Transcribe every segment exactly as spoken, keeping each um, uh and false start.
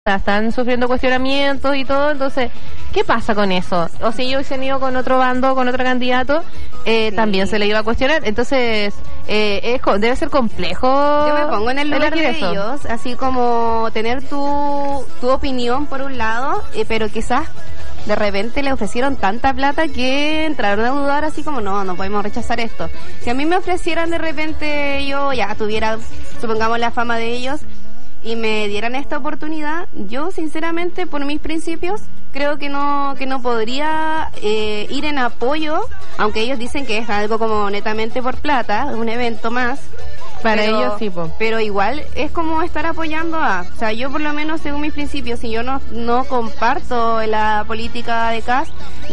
protesta, están sufriendo cuestionamientos y todo, entonces, ¿qué pasa con eso? O si ellos hubiesen ido con otro bando, con otro candidato, eh, sí. también se le iba a cuestionar, entonces, eh, es, debe ser complejo. Yo me pongo en el lugar de eso. ellos, así como tener tu, tu opinión por un lado, eh, pero quizás de repente le ofrecieron tanta plata que entraron a dudar así como no, no podemos rechazar esto. Si a mí me ofrecieran de repente yo ya tuviera, supongamos la fama de ellos y me dieran esta oportunidad, yo sinceramente por mis principios creo que no que no podría eh, ir en apoyo, aunque ellos dicen que es algo como netamente por plata, un evento más. Para pero, ellos sí, po. Pero igual es como estar apoyando a, o sea, yo por lo menos según mis principios, si yo no no comparto la política de Kast,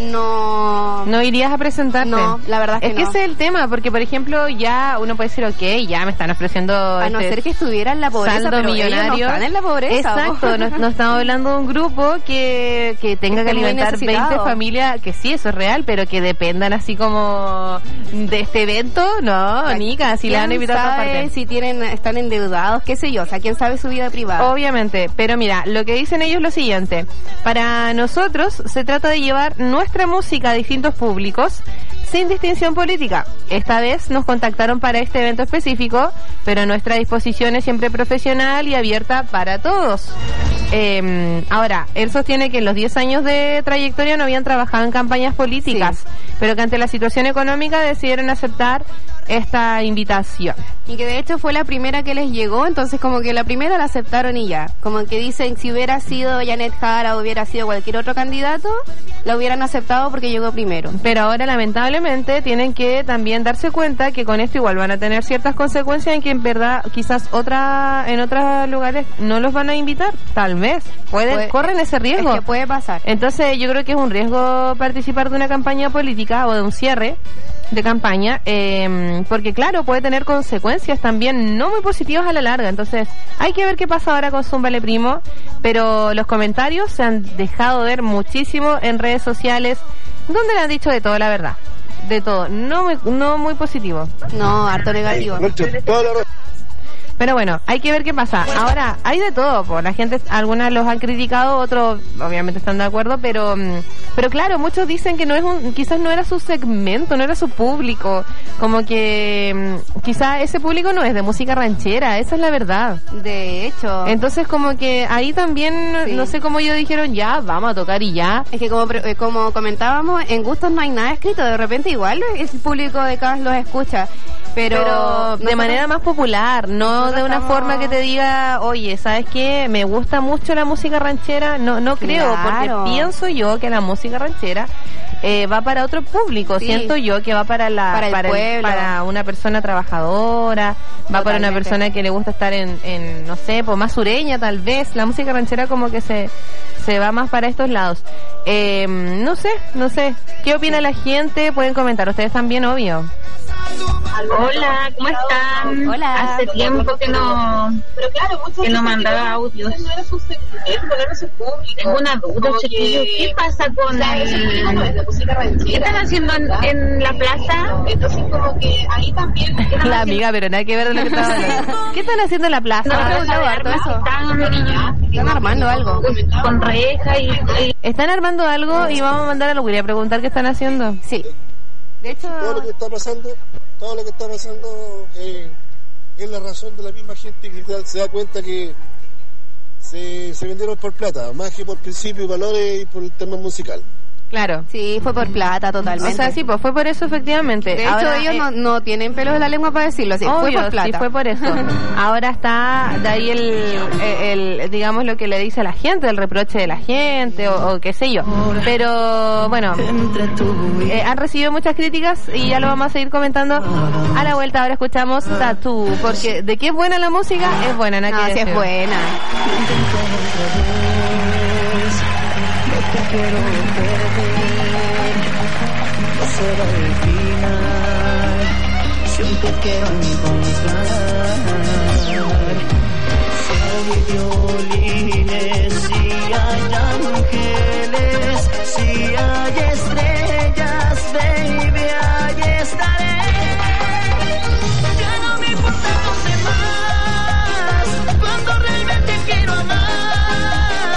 no no irías a presentarte. No, la verdad es que es que no. ese es el tema, porque por ejemplo ya uno puede decir, ok, ya me están ofreciendo a no este ser que estuviera en la pobreza, saldo pero millonario. Ellos no están en la pobreza. Exacto, no, no estamos hablando de un grupo que que tenga que alimentar veinte familias, que sí, eso es real, pero que dependan así como de este evento, no, Nica, si le han invitado a otra parte. Si tienen, están endeudados, qué sé yo, o sea, quién sabe su vida privada. Obviamente, pero mira, lo que dicen ellos es lo siguiente: para nosotros se trata de llevar nuestra música a distintos públicos sin distinción política. Esta vez nos contactaron para este evento específico, pero nuestra disposición es siempre profesional y abierta para todos. Eh, ahora, él sostiene que en los diez años de trayectoria no habían trabajado en campañas políticas, sí. pero que ante la situación económica decidieron aceptar esta invitación. Y que de hecho fue la primera que les llegó, entonces como que la primera la aceptaron y ya. Como que dicen, si hubiera sido Janet Jara o hubiera sido cualquier otro candidato, la hubieran aceptado porque llegó primero. Pero ahora lamentablemente tienen que también darse cuenta que con esto igual van a tener ciertas consecuencias en que en verdad quizás otra en otros lugares no los van a invitar, tal vez. Pueden, puede, corren ese riesgo. Es que puede pasar. Entonces yo creo que es un riesgo participar de una campaña política o de un cierre de campaña, eh, porque claro, puede tener consecuencias también no muy positivas a la larga, entonces hay que ver qué pasa ahora con Zúmbale Primo, pero los comentarios se han dejado ver muchísimo en redes sociales, donde le han dicho de todo, la verdad, de todo, no muy, no muy positivo. No, harto negativo. Pero bueno, hay que ver qué pasa. Ahora, hay de todo, pues la gente, algunas los han criticado, otros obviamente están de acuerdo, pero pero claro, muchos dicen que no es un, quizás no era su segmento, no era su público, como que quizás ese público no es de música ranchera, esa es la verdad. De hecho. Entonces como que ahí también, sí. no sé cómo ellos dijeron, ya, vamos a tocar y ya. Es que como como comentábamos, en gustos no hay nada escrito, de repente igual el público de Kast los escucha. Pero, pero de manera más popular, no de una estamos... forma que te diga, oye, ¿sabes qué? Me gusta mucho la música ranchera. No no creo, claro. porque pienso yo que la música ranchera eh, va para otro público. Sí. Siento yo que va para la para, el para, el, para una persona trabajadora, va Totalmente. Para una persona que le gusta estar en, en no sé, pues más sureña tal vez. La música ranchera como que se se va más para estos lados. Eh, no sé, no sé. ¿Qué opina la gente? Pueden comentar. Ustedes también, obvio. Hola, ¿cómo están? Hola. Hace tiempo que no que no mandaba audios. Tengo una duda, chiquillos. ¿Qué pasa con el... ¿Qué están haciendo en, en la plaza? Entonces como que ahí también... La amiga, pero nada que ver de lo que estaba hablando. ¿Qué están haciendo en la plaza? No, no, no, harto eso. Están, están armando algo. Con reja y, y... Están armando algo y vamos a mandar a Luguria a preguntar qué están haciendo. Sí. De hecho... Todo lo que está pasando... Todo lo que está pasando eh, es la razón de la misma gente que se da cuenta que se, se vendieron por plata, más que por principios y valores y por el tema musical. Claro. Sí, fue por plata totalmente. O sea, sí, pues fue por eso efectivamente. De Ahora, hecho, ellos eh, no, no tienen pelos en la lengua para decirlo, sí, obvio, fue por plata. Sí, fue por eso. Ahora está de ahí el, el, el, digamos, lo que le dice a la gente, el reproche de la gente o, o qué sé yo. Pero, bueno, eh, han recibido muchas críticas y ya lo vamos a seguir comentando a la vuelta. Ahora escuchamos Tatú, porque de qué es buena la música, es buena, no, no sí es buena. Te quiero perder, no será el final, siempre quiero encontrar. Si hay violines, si hay ángeles, si hay estrellas, baby, ahí estaré. Ya no me importa los demás, cuando realmente quiero amar.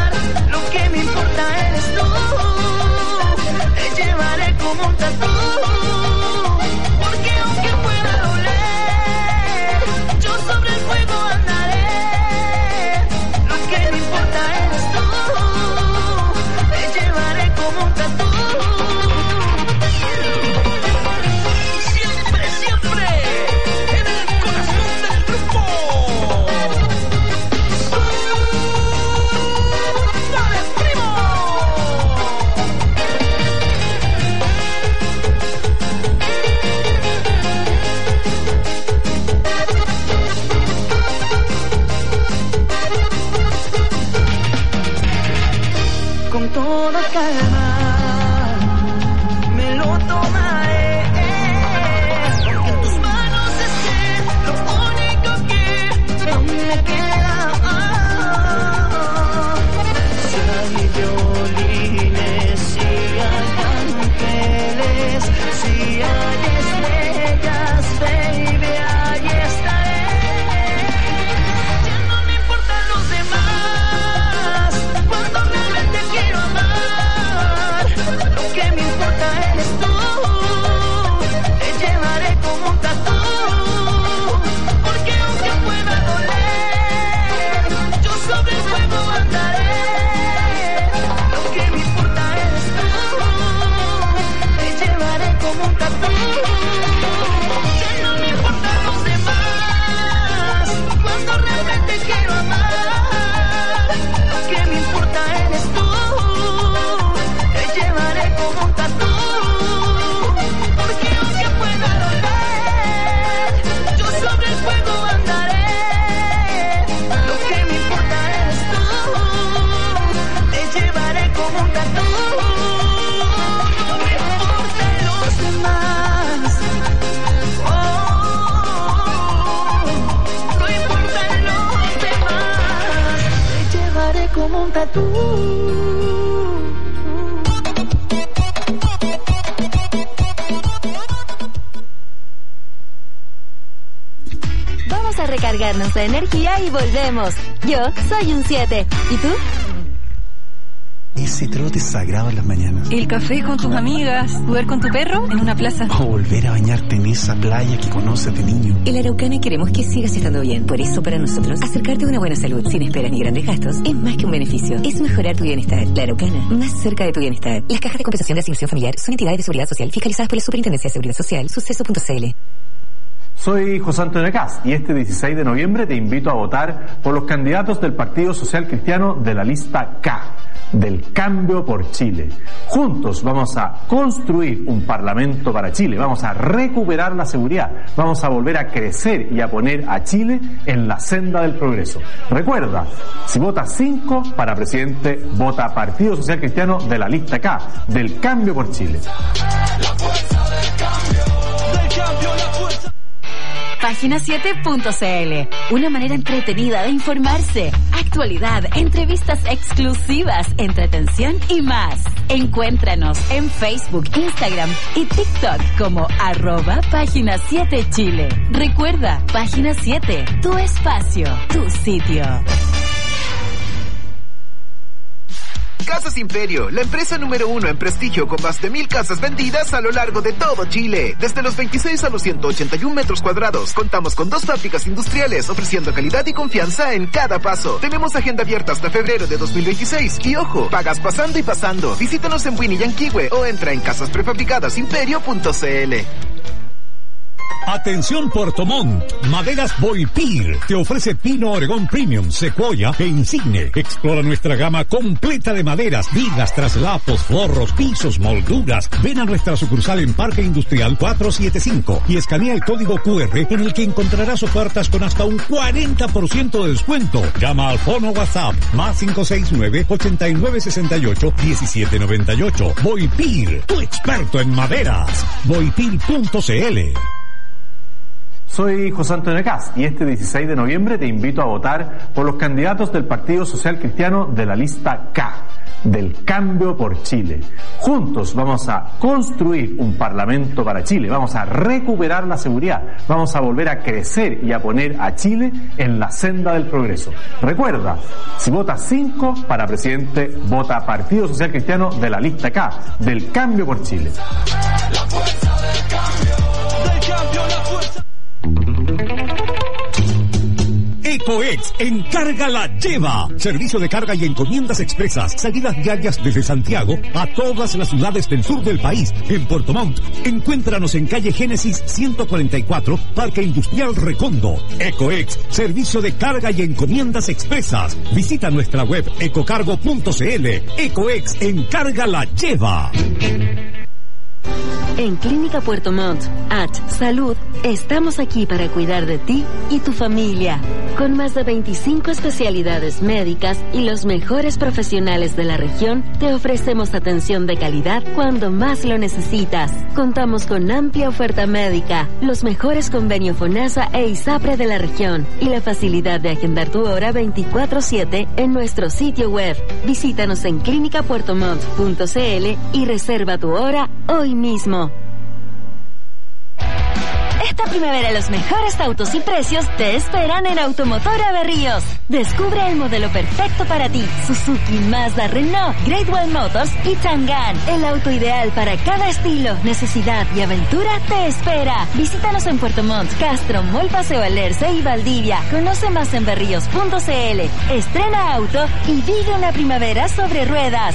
con toda calma me lo tomaré, porque en tus manos es lo único que aún me queda. Si hay violines, si hay ángeles, si hay estrellas, baby, ahí estaré. Ya no me importan los demás, cuando realmente quiero amar. Lo que me importa eres tú, te llevaré como un tatú, porque aunque pueda doler, yo sobre el fuego andaré. Lo que me importa eres tú, te llevaré como un tatú. Ya no me importan los demás, cuando realmente quiero amar. Lo que me importa eres tú, te llevaré como un tatú, porque aunque pueda doler, yo sobre el fuego andaré. Lo que me importa eres tú, te llevaré como un tatú. No me importan los demás, oh, no importan los demás, te llevaré como un tatú. Vamos a recargarnos de energía y volvemos. Yo soy un siete. ¿Y tú? Ese trote sagrado en las mañanas. El café con tus amigas, jugar con tu perro en una plaza. O volver a bañarte en esa playa que conoces de niño. En La Araucana queremos que sigas estando bien. Por eso, para nosotros, acercarte a una buena salud sin esperas ni grandes gastos es más que un beneficio. Es mejorar tu bienestar. La Araucana, más cerca de tu bienestar. Las cajas de compensación de asignación familiar son entidades de seguridad social fiscalizadas por la Superintendencia de Seguridad Social, suceso punto c l. Soy José Antonio Caz y este dieciséis de noviembre te invito a votar por los candidatos del Partido Social Cristiano de la lista K, del Cambio por Chile. Juntos vamos a construir un parlamento para Chile, vamos a recuperar la seguridad, vamos a volver a crecer y a poner a Chile en la senda del progreso. Recuerda, si votas cinco para presidente, vota Partido Social Cristiano de la lista K, del Cambio por Chile. La fuerza del cambio, del cambio, la fuerza. Página siete punto c l, una manera entretenida de informarse, actualidad, entrevistas exclusivas, entretención y más. Encuéntranos en Facebook, Instagram y TikTok como arroba Página siete Chile. Recuerda, Página siete, tu espacio, tu sitio. Casas Imperio, la empresa número uno en prestigio con más de mil casas vendidas a lo largo de todo Chile. Desde los veintiséis a los ciento ochenta y un metros cuadrados, contamos con dos fábricas industriales ofreciendo calidad y confianza en cada paso. Tenemos agenda abierta hasta febrero de dos mil veintiséis y ojo, pagas pasando y pasando. Visítanos en Winnie Yanquihue o entra en casas prefabricadas imperio punto c l. Atención Puerto Montt, Maderas Boipir te ofrece Pino Oregón Premium, Sequoia e Insigne. Explora nuestra gama completa de maderas, vigas, traslapos, forros, pisos, molduras. Ven a nuestra sucursal en Parque Industrial cuatrocientos setenta y cinco y escanea el código cu erre en el que encontrarás ofertas con hasta un cuarenta por ciento de descuento. Llama al fono WhatsApp más cinco seis nueve, ochenta y nueve sesenta y ocho, diecisiete noventa y ocho. Boipir, tu experto en maderas. Boipir punto c l. Soy José Antonio Caz y este dieciséis de noviembre te invito a votar por los candidatos del Partido Social Cristiano de la lista K, del Cambio por Chile. Juntos vamos a construir un parlamento para Chile, vamos a recuperar la seguridad, vamos a volver a crecer y a poner a Chile en la senda del progreso. Recuerda, si votas cinco para presidente, vota Partido Social Cristiano de la lista K, del Cambio por Chile. La fuerza del cambio, del cambio, la fuerza. Ecoex, encarga la lleva. Servicio de carga y encomiendas expresas. Salidas diarias desde Santiago a todas las ciudades del sur del país. En Puerto Montt, encuéntranos en calle Génesis ciento cuarenta y cuatro, Parque Industrial Recondo. Ecoex, servicio de carga y encomiendas expresas. Visita nuestra web ecocargo punto c l. Ecoex, encarga la lleva. En Clínica Puerto Montt, H Salud, estamos aquí para cuidar de ti y tu familia. Con más de veinticinco especialidades médicas y los mejores profesionales de la región, te ofrecemos atención de calidad cuando más lo necesitas. Contamos con amplia oferta médica, los mejores convenios FONASA e ISAPRE de la región y la facilidad de agendar tu hora veinticuatro siete en nuestro sitio web. Visítanos en clínica puerto montt punto c l y reserva tu hora hoy mismo. Esta primavera los mejores autos y precios te esperan en Automotora Berríos. Descubre el modelo perfecto para ti. Suzuki, Mazda, Renault, Great Wall Motors y Chang'an. El auto ideal para cada estilo, necesidad y aventura te espera. Visítanos en Puerto Montt, Castro, Mall Paseo Alerce y Valdivia. Conoce más en berríos punto c l. Estrena auto y vive una primavera sobre ruedas.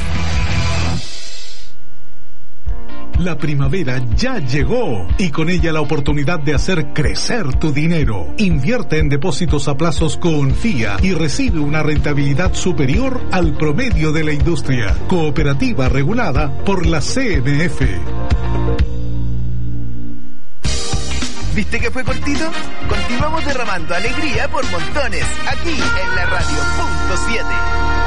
La primavera ya llegó y con ella la oportunidad de hacer crecer tu dinero. Invierte en depósitos a plazos Confía y recibe una rentabilidad superior al promedio de la industria. Cooperativa regulada por la C M F. ¿Viste que fue cortito? Continuamos derramando alegría por montones aquí en la radio punto siete.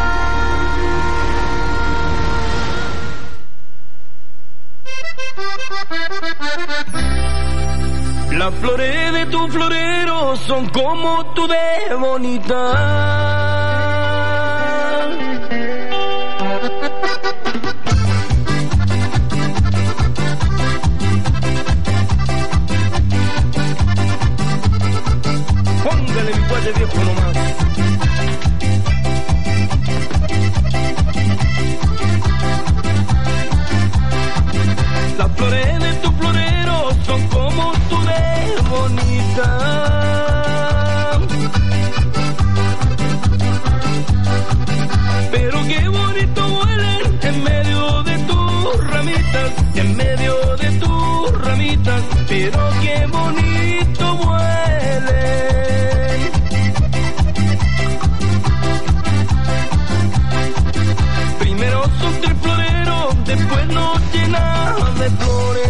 Las flores de tu florero son como tú de bonita. Póngale mi guaye viejo nomás. Las flores de tu florero son como tú de bonita. Pero qué bonito huelen en medio de tus ramitas, en medio de tus ramitas. Pero qué bonito huelen. Primero son tres floreros, después nos llenan de flores.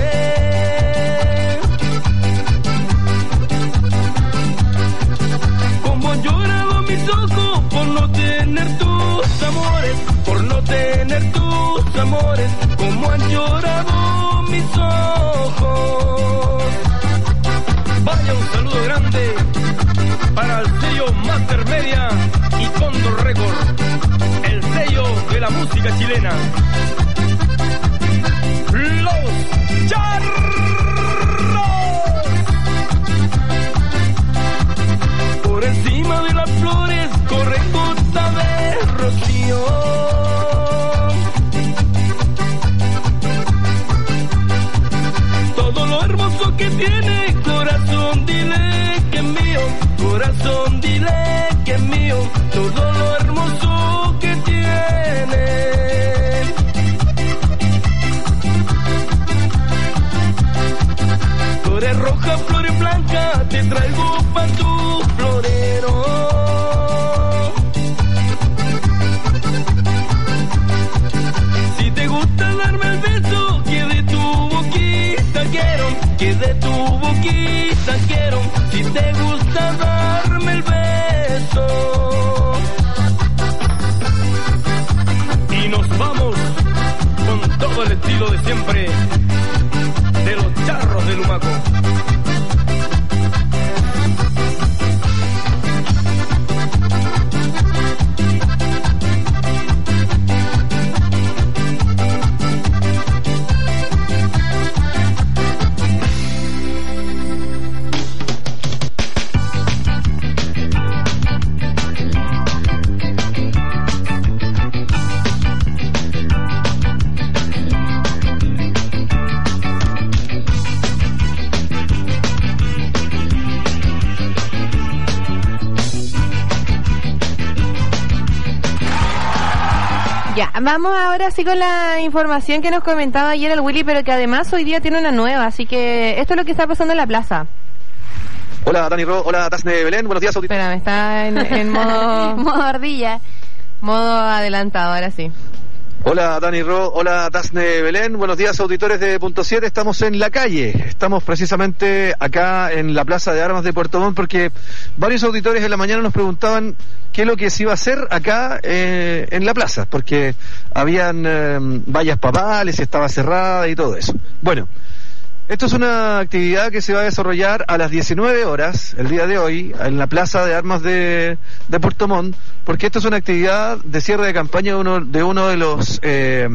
Como han llorado mis ojos por no tener tus amores, por no tener tus amores. Como han llorado mis ojos. Vaya un saludo grande para el sello Master Media y Condor Record, el sello de la música chilena. Los Charros. Por encima de las flores corren gotas de rocío. Todo lo hermoso que tiene, corazón, dile que es mío. Corazón, dile que es mío. Todo lo hermoso que tiene. Flores rojas, flores blancas, te traigo pa' tu florero. Si te gusta darme el beso, que de tu boquita quiero, que de tu boquita quiero. Si te gusta darme el beso. Y nos vamos con todo el estilo de siempre de los Charros de Lumaco. Ya, vamos ahora sí con la información que nos comentaba ayer el Willy, pero que además hoy día tiene una nueva, así que esto es lo que está pasando en la plaza. Hola Dani Ro, hola Tasne Belén, buenos días. Espérame, está en, en modo... modo ardilla. Modo adelantado, ahora sí. Hola Dani Ro, hola Dasne Belén, buenos días auditores de Punto siete, estamos en la calle, estamos precisamente acá en la Plaza de Armas de Puerto Montt porque varios auditores en la mañana nos preguntaban qué es lo que se iba a hacer acá eh, en la plaza, porque habían eh, vallas papales, estaba cerrada y todo eso. Bueno, esto es una actividad que se va a desarrollar a las diecinueve horas, el día de hoy, en la Plaza de Armas de, de Puerto Montt, porque esto es una actividad de cierre de campaña de uno de, uno de los eh,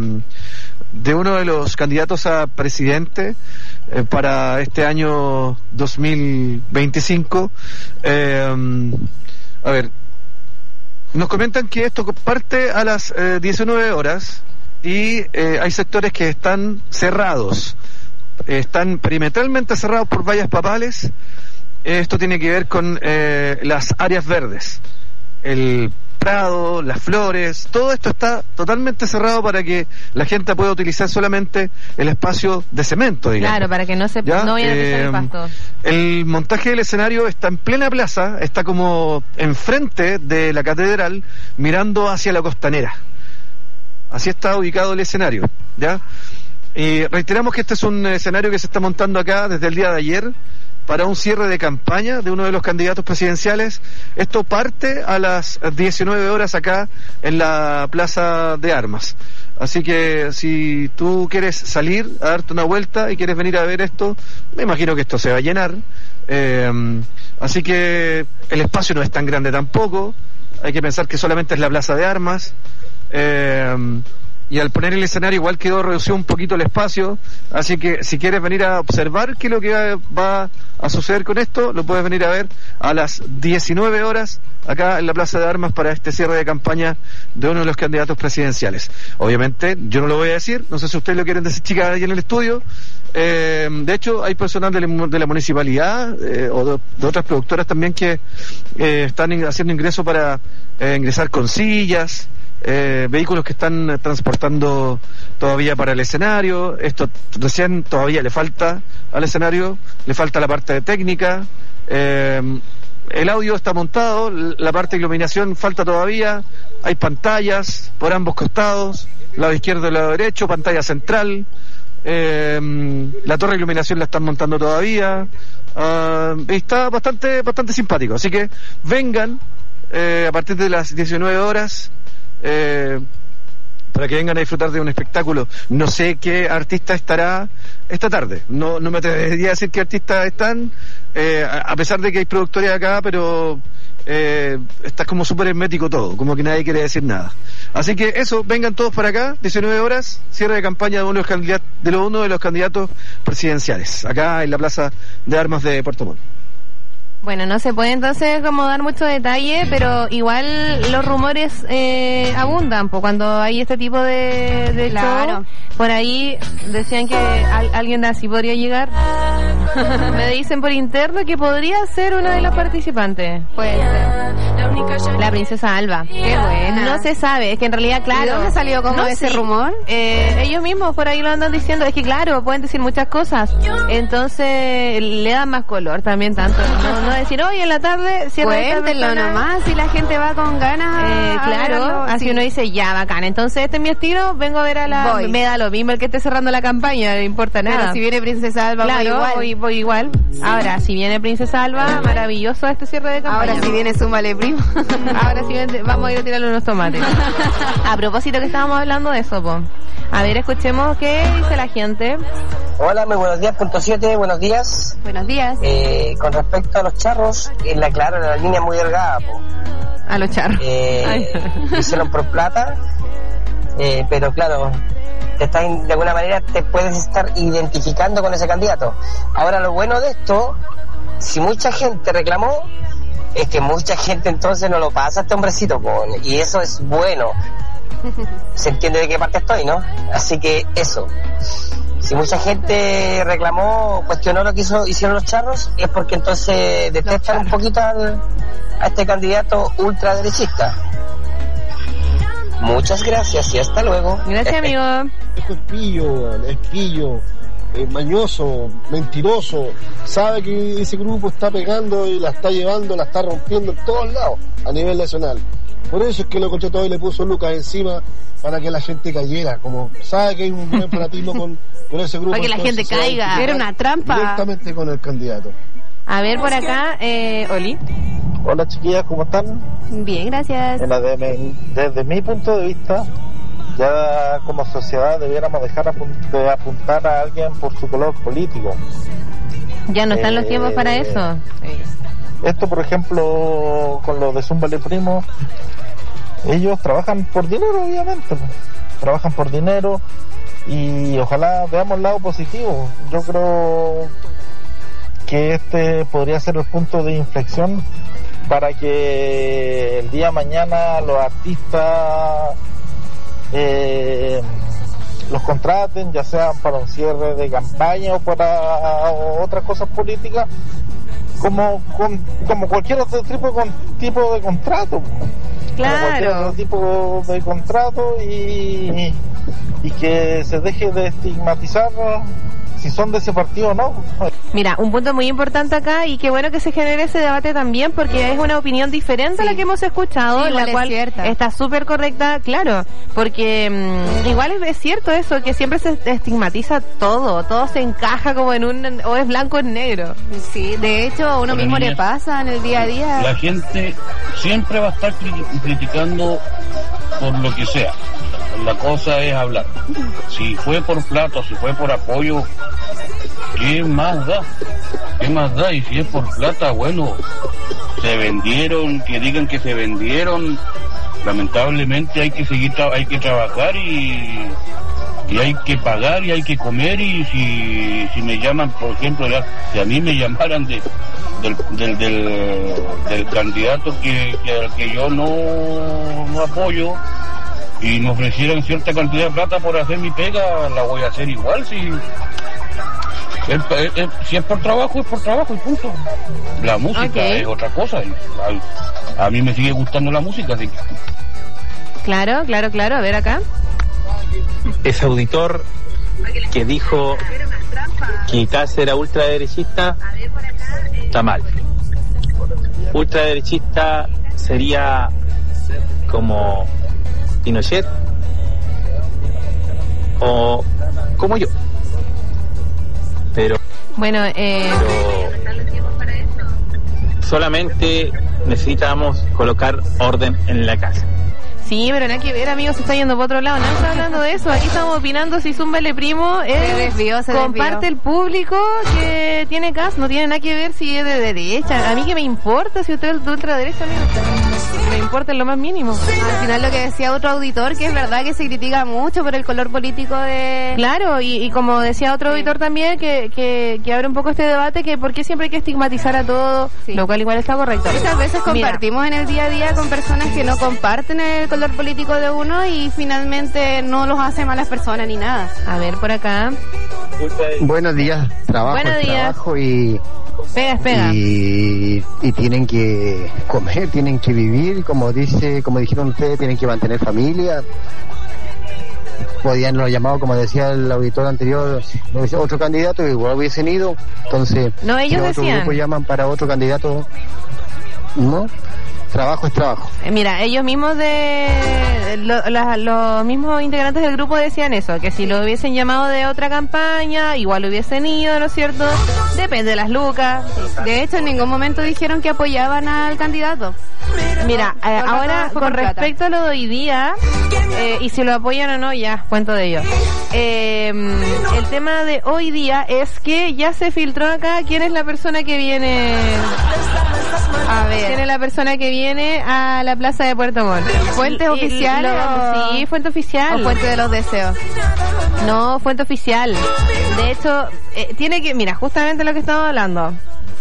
de uno de los candidatos a presidente eh, para este año dos mil veinticinco. Eh, a ver, nos comentan que esto parte a las eh, diecinueve horas y eh, hay sectores que están cerrados. Están perimetralmente cerrados por vallas papales. Esto tiene que ver con eh, las áreas verdes, el prado, las flores, todo esto está totalmente cerrado para que la gente pueda utilizar solamente el espacio de cemento, digamos. Claro, para que no se ¿Ya? no vayan a pisar eh, el pasto. El montaje del escenario está en plena plaza, está como enfrente de la catedral, mirando hacia la costanera. Así está ubicado el escenario, ¿ya? Y reiteramos que este es un escenario que se está montando acá desde el día de ayer para un cierre de campaña de uno de los candidatos presidenciales. Esto parte a las diecinueve horas acá en la Plaza de Armas. Así que si tú quieres salir a darte una vuelta y quieres venir a ver esto, me imagino que esto se va a llenar. Eh, así que el espacio no es tan grande tampoco. Hay que pensar que solamente es la Plaza de Armas. Eh, Y al poner el escenario igual quedó reducido un poquito el espacio, así que si quieres venir a observar qué es lo que va a suceder con esto, lo puedes venir a ver a las diecinueve horas acá en la Plaza de Armas para este cierre de campaña de uno de los candidatos presidenciales. Obviamente, yo no lo voy a decir, no sé si ustedes lo quieren decir, chicas, ahí en el estudio. Eh, de hecho, hay personal de la, de la municipalidad eh, o de, de otras productoras también que eh, están in, haciendo ingreso para eh, ingresar con sillas, Eh, vehículos que están transportando todavía para el escenario. Esto recién todavía le falta al escenario, le falta la parte de técnica. Eh, el audio está montado, la parte de iluminación falta todavía. Hay pantallas por ambos costados, lado izquierdo y lado derecho, pantalla central. Eh, la torre de iluminación la están montando todavía. Uh, está bastante, bastante simpático. Así que vengan eh, a partir de las diecinueve horas. Eh, para que vengan a disfrutar de un espectáculo. No sé qué artista estará esta tarde, no, no me atrevería a decir qué artistas están, eh, a, a pesar de que hay productores acá, pero eh, está como súper hermético todo, como que nadie quiere decir nada. Así que eso, vengan todos para acá, diecinueve horas, cierre de campaña de uno de los candidatos, de lo, uno de los candidatos presidenciales, acá en la Plaza de Armas de Puerto Montt. Bueno, no se puede entonces como dar mucho detalle, pero igual los rumores eh, abundan, pues cuando hay este tipo de, de claro. show, por ahí decían que al, alguien de así podría llegar. Me dicen por interno que podría ser una de las participantes. Puede ser. La princesa Alba. Qué buena. No se sabe, es que en realidad, claro. ¿De dónde salió como no, ese sí. rumor? Eh, ellos mismos por ahí lo andan diciendo, es que claro, pueden decir muchas cosas, entonces le dan más color también tanto. No, no decir, hoy en la tarde, cierra cuéntenlo nomás, si la gente va con ganas. Eh, claro, verlo, así sí. uno dice, ya, bacán, entonces este es mi estilo, vengo a ver a la... Voy. Me da lo mismo el que esté cerrando la campaña, no importa nada. Pero si viene Princesa Alba, claro, voy igual. Voy, voy igual. Ahora, si viene Princesa Alba, maravilloso este cierre de campaña. Ahora si viene Súmale Primo. Ahora si viene, vamos a ir a tirarle unos tomates. A propósito que estábamos hablando de eso, po. A ver, escuchemos qué dice la gente. Hola, muy buenos días, punto siete, buenos días. Buenos días. Eh, con respecto a los charros, en la claro, la línea muy delgada, po. A los charros. Eh, hicieron por plata, eh, pero claro, te está, de alguna manera te puedes estar identificando con ese candidato. Ahora, lo bueno de esto, si mucha gente reclamó, es que mucha gente entonces no lo pasa a este hombrecito, po, y eso es bueno. Se entiende de qué parte estoy, ¿no? Así que eso. Si mucha gente reclamó, cuestionó lo que hizo, hicieron los charros, es porque entonces detestan un poquito al, a este candidato ultraderechista. Muchas gracias y hasta luego. Gracias, amigo. Esto es pillo, es pillo, es mañoso, mentiroso. Sabe que ese grupo está pegando y la está llevando, la está rompiendo en todos lados, a nivel nacional. Por eso es que lo contrató y le puso Lucas encima para que la gente cayera, como sabe que hay un buen fanatismo con, con ese grupo. Para que la gente caiga. Era una trampa. Directamente con el candidato. A ver, por acá, eh, Oli. Hola chiquillas, ¿cómo están? Bien, gracias. Mira, desde, desde mi punto de vista, ya como sociedad debiéramos dejar apun- de apuntar a alguien por su color político. Ya no están eh, los tiempos para eso. Sí. Esto, por ejemplo, con los de Zúmbale Primo, ellos trabajan por dinero, obviamente. Pues. Trabajan por dinero y ojalá veamos el lado positivo. Yo creo que este podría ser el punto de inflexión para que el día de mañana los artistas eh, los contraten, ya sean para un cierre de campaña o para otras cosas políticas, como con, como cualquier otro tipo de, tipo de contrato. Claro. Como cualquier otro tipo de contrato y, y que se deje de estigmatizar si son de ese partido o no. Mira, un punto muy importante acá, y qué bueno que se genere ese debate también, porque es una opinión diferente sí. a la que hemos escuchado, sí, la cual cierta. Está súper correcta, claro, porque mmm, igual es, es cierto eso, que siempre se estigmatiza todo, todo se encaja como en un, o es blanco o es negro. Sí, de hecho a uno Para mismo le pasa en el día a día. La gente siempre va a estar criticando por lo que sea. La cosa es hablar. Si fue por plata, si fue por apoyo, ¿qué más da? ¿Qué más da? Y si es por plata, bueno, se vendieron, que digan que se vendieron. Lamentablemente hay que seguir, tra- hay que trabajar y, y hay que pagar y hay que comer. Y si, si me llaman, por ejemplo, ya, si a mí me llamaran de del del, del, del candidato que, que, que yo no, no apoyo, y me ofrecieran cierta cantidad de plata por hacer mi pega, la voy a hacer igual. Si es, es, si es por trabajo, es por trabajo y punto. La música okay. es otra cosa. A, a mí me sigue gustando la música, así que... Claro, claro, claro. A ver acá. Ese auditor que dijo que Kast era ultraderechista está mal. Ultraderechista sería como Pinochet o como yo, pero bueno eh... pero solamente necesitamos colocar orden en la casa. Sí, pero nada que ver, amigos, se está yendo por otro lado. Nadie está hablando de eso. Aquí estamos opinando si Zúmbale Primo es, se desvió, se comparte desvió. El público que tiene Kast. No tiene nada que ver si es de derecha. A mí que me importa si usted es de ultraderecha, amigo. Me importa en lo más mínimo. Al final lo que decía otro auditor, que es verdad que se critica mucho por el color político de... Claro, y, y como decía otro sí. auditor también, que, que, que abre un poco este debate, que por qué siempre hay que estigmatizar a todo, sí. lo cual igual está correcto. Muchas veces compartimos Mira. en el día a día con personas que no comparten el color político de uno y finalmente no los hace malas personas ni nada. A ver, por acá. Buenos días, trabajo, Buenos días. trabajo y... Pega, pega. Y, y tienen que comer, tienen que vivir, como dice, como dijeron ustedes, tienen que mantener familia. Podían lo llamado, como decía el auditor anterior, otro candidato, igual hubiesen ido. Entonces, no, ellos si otro decían. grupo llaman para otro candidato, no. Trabajo es trabajo. Eh, mira, ellos mismos de lo, la, los mismos integrantes del grupo decían eso, que si lo hubiesen llamado de otra campaña, igual hubiesen ido, ¿no es cierto? Depende de las lucas. De hecho, en ningún momento dijeron que apoyaban al candidato. Mira, eh, ahora con respecto a lo de hoy día, eh, y si lo apoyan o no, ya, cuento de ello. Eh, el tema de hoy día es que ya se filtró acá quién es la persona que viene... A ver. ¿Quién es la persona que viene a la plaza de Puerto Montt? ¿Fuentes oficiales? O... Sí, fuente oficial. ¿O fuente de los deseos? No, fuente oficial. De hecho, eh, tiene que... Mira, justamente lo que estamos hablando.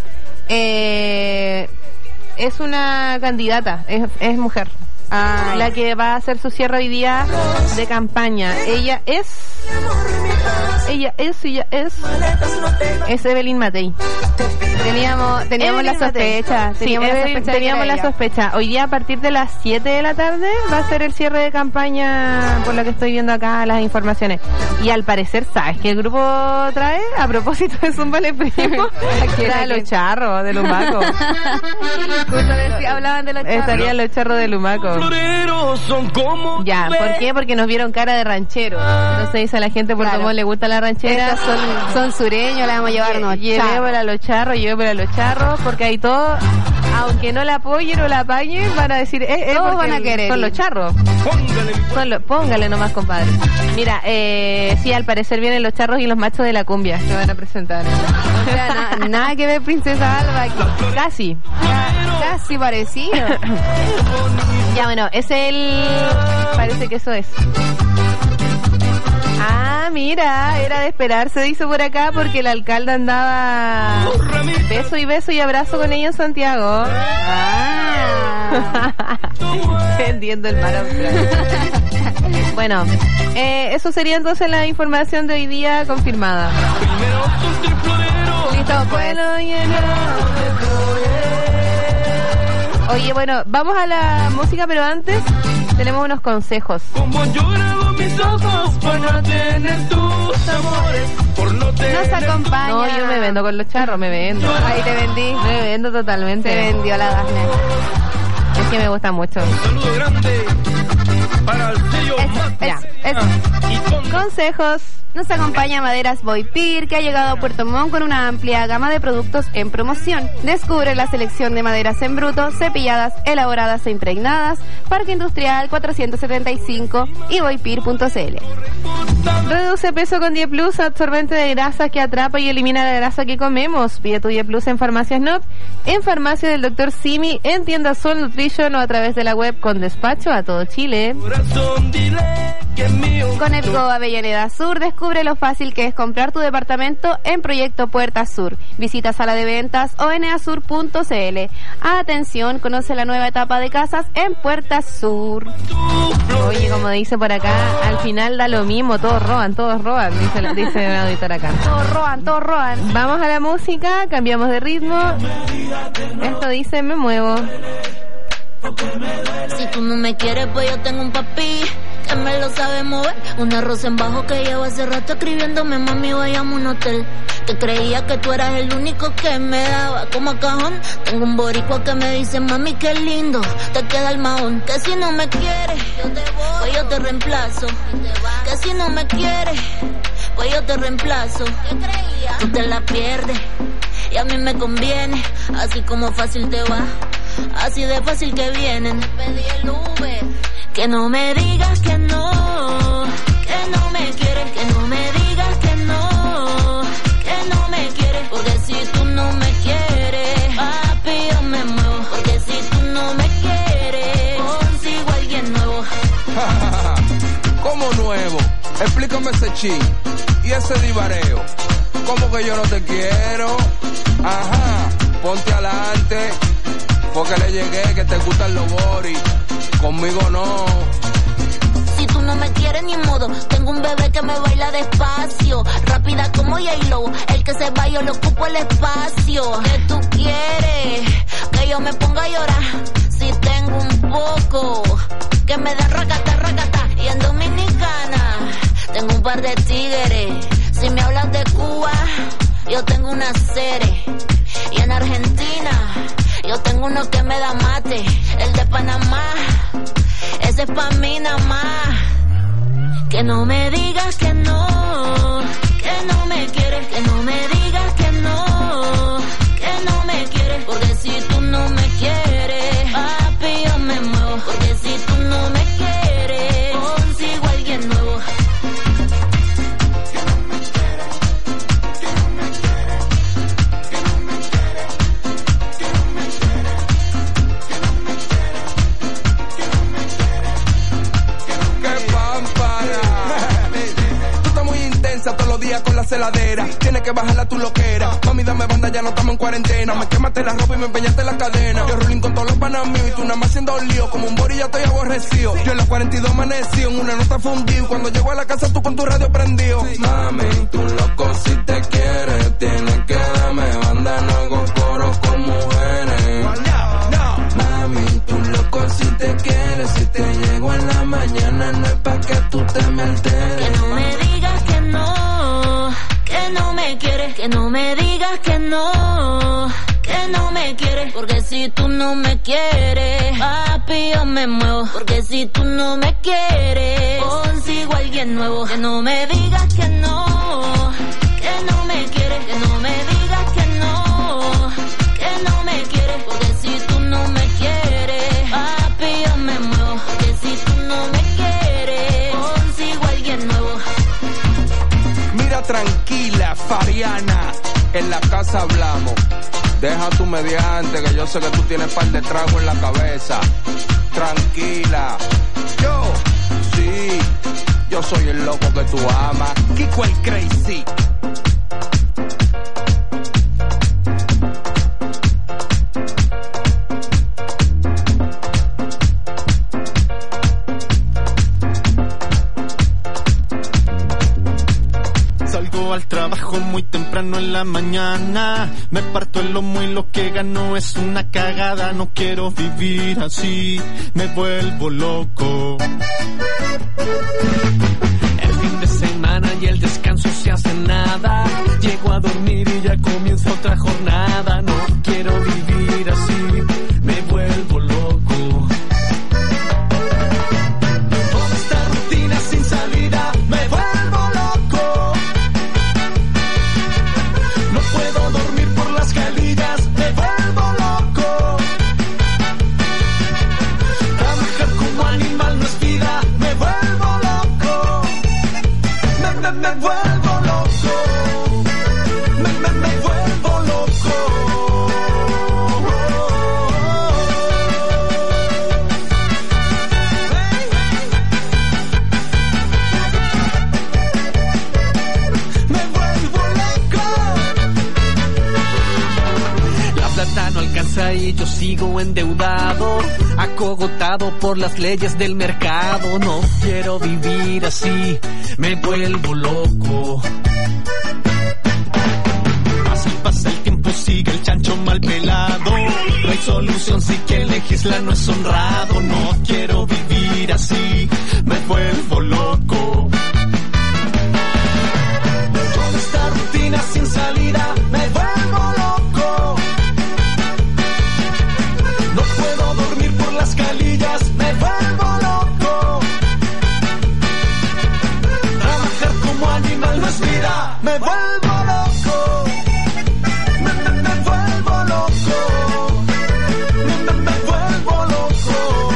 Eh... Es una candidata, es, es mujer, ah, la que va a hacer su cierre hoy día de campaña. Ella es ella es, ella es. Es Evelyn Matei. Teníamos, teníamos Evelyn la sospecha. Sí, teníamos Evelyn- la sospecha. de que teníamos era la ella. sospecha. Hoy día a partir de las siete de la tarde va a ser el cierre de campaña, por lo que estoy viendo acá las informaciones. Y al parecer, ¿sabes qué el grupo trae? A propósito de Zúmbale Primo, trae los charros de Lumaco. Justo decía- hablaban de los charros. Estarían los charros de Lumaco. Ya, ¿por qué? Porque nos vieron cara de ranchero. Entonces dice a la gente, por Claro. cómo le gusta la ranchera. Estos son, son sureños, la vamos a llevar unos Llevémosla a los charros, llevémosla a los charros, porque ahí todos, aunque no la apoyen o la apaguen, van a decir, eh, eh, Todos porque van a querer son ir. los charros. Son los- póngale nomás, compadre. Mira, eh, sí, al parecer vienen los charros y los machos de la cumbia que van a presentar. O sea, na- nada que ver Princesa Alba aquí. Casi. Ca- Casi parecido. Ya, bueno, es el... Parece que eso es. Ah, mira, era de esperarse, dice por acá, porque el alcalde andaba beso y beso y abrazo con ella en Santiago. Ah. Vendiendo el mar austral. Bueno, eh, eso sería entonces la información de hoy día confirmada. Listo, pues. Bueno, lleno de flores. Oye, bueno, vamos a la música, pero antes tenemos unos consejos. Como han llorado mis ojos por no tener tus amores, por no tener Nos acompaña. No, yo me vendo con los charros, me vendo. Ahí te vendí. Me vendo totalmente. Se vendió la Dafne. Es que me gusta mucho. saludo grande para el sello Ya, eso. Consejos. Nos acompaña Maderas Boipir, que ha llegado a Puerto Montt con una amplia gama de productos en promoción. Descubre la selección de maderas en bruto, cepilladas, elaboradas e impregnadas. Parque Industrial cuatrocientos setenta y cinco y boipir punto c l. Reduce peso con diez plus, absorbente de grasa que atrapa y elimina la grasa que comemos. Pide tu diez plus en Farmacias N O P, en Farmacia del doctor Simi, en tiendas Sol Nutrition o a través de la web con despacho a todo Chile. Con Epco Avellaneda Sur, descubre lo fácil que es comprar tu departamento en Proyecto Puerta Sur. Visita sala de ventas o n a sur punto c l. Atención, conoce la nueva etapa de casas en Puerta Sur. Oye, como dice por acá, al final da lo mismo, todos roban, todos roban, dice, la- dice el auditor acá. Todos roban, todos roban. Vamos a la música, cambiamos de ritmo. Esto dice, me muevo. Si tú no me quieres, pues yo tengo un papi que me lo sabe mover. Un arroz en bajo que llevo hace rato escribiéndome, mami, vayamos a un hotel. Que creía que tú eras el único que me daba como a cajón. Tengo un boricua que me dice, mami, qué lindo te queda el mahón. Que si no me quieres, yo te voy, pues yo te reemplazo. Que si no me quieres, pues yo te reemplazo. ¿Qué creías? Tú te la pierdes y a mí me conviene, así como fácil te va, así de fácil que vienen. Pedí el Uber. Que no me digas que no, que no me quieres, que no me digas que no, que no me quieres, porque si tú no me quieres, papi, yo me muevo, porque si tú no me quieres, consigo a alguien nuevo. ¿Cómo nuevo? Explícame ese chi y ese divareo. ¿Cómo que yo no te quiero? Ajá, ponte adelante, porque le llegué que te gustan los boris. Conmigo no. Si tú no me quieres ni modo, tengo un bebé que me baila despacio, rápida como J-Lo, el que se va yo le ocupo el espacio. ¿Qué tú quieres? Que yo me ponga a llorar, si tengo un poco, que me da racata, racata. Y en Dominicana, tengo un par de tigres, si me hablas de Cuba, yo tengo una serie. Y en Argentina, yo tengo uno que me da mate, el de Panamá, ese es pa' mí nada más. Que no me digas que no, que no me quieres, que no me digas que no, que no me quieres, porque si tú no me quieres, papi, yo me muevo, porque si tú no me quieres, consigo a alguien nuevo. pasa todos los días con la celadera. Tienes que bajarla tu loquera. Mami, dame banda, ya no estamos en cuarentena. Me quemaste la ropa y me empeñaste la cadena. Yo rolling con todos los panas míos y tú nada más haciendo lío. Como un bori ya estoy aborrecido. Yo en los cuarenta y dos amanecí, en una nota fundido. Cuando llego a la casa tú con tu radio prendido. Mami, tú loco si te quieres. Tienes que darme banda, no hago coro con mujeres. Mami, tú loco si te quieres. Si te llego en la mañana no es pa' que tú te me alteres. Que no me digas que no, que no me quieres. Que no me digas que no, que no me quieres. Porque si tú no me quieres, papi, yo me muevo. Porque si tú no me quieres, consigo a alguien nuevo. Que no me digas que no, que no me quieres. Que no me digas que no, que no me quieres. Porque si tú no me quieres, papi, yo me muevo. Porque si tú no me quieres, consigo a alguien nuevo. Mira, tranquila, Fariana, en la casa hablamos. Deja tu mediante, que yo sé que tú tienes par de trago en la cabeza. Tranquila, yo, sí, yo soy el loco que tú amas. Kiko el Crazy. Al trabajo muy temprano en la mañana, me parto el lomo y lo que gano es una cagada. No quiero vivir así, me vuelvo loco. El fin de semana y el descanso se hace nada. Llego a dormir y ya comienza otra jornada. No quiero vivir así, me vuelvo loco. Toda esta rutina sin salida, me vuelvo loco. No puedo dormir por las calillas, me vuelvo loco. Trabajar como animal no es vida, me vuelvo loco. Me, me, me vuelvo loco. Me, me, me vuelvo loco. Me vuelvo loco. La plata no alcanza y yo sigo endeudado, acogotado por las leyes del mercado. No quiero vivir así, me vuelvo loco. Pasa y pasa el tiempo, sigue el chancho mal pelado. No hay solución si quien legisla no es honrado. No quiero vivir así, me vuelvo loco. Toda esta rutina sin salida, me vuelvo loco. No puedo dormir por las calillas, me vuelvo loco. Trabajar como animal no es vida, me vuelvo loco. Me, me, me vuelvo loco. Me, me, me vuelvo loco.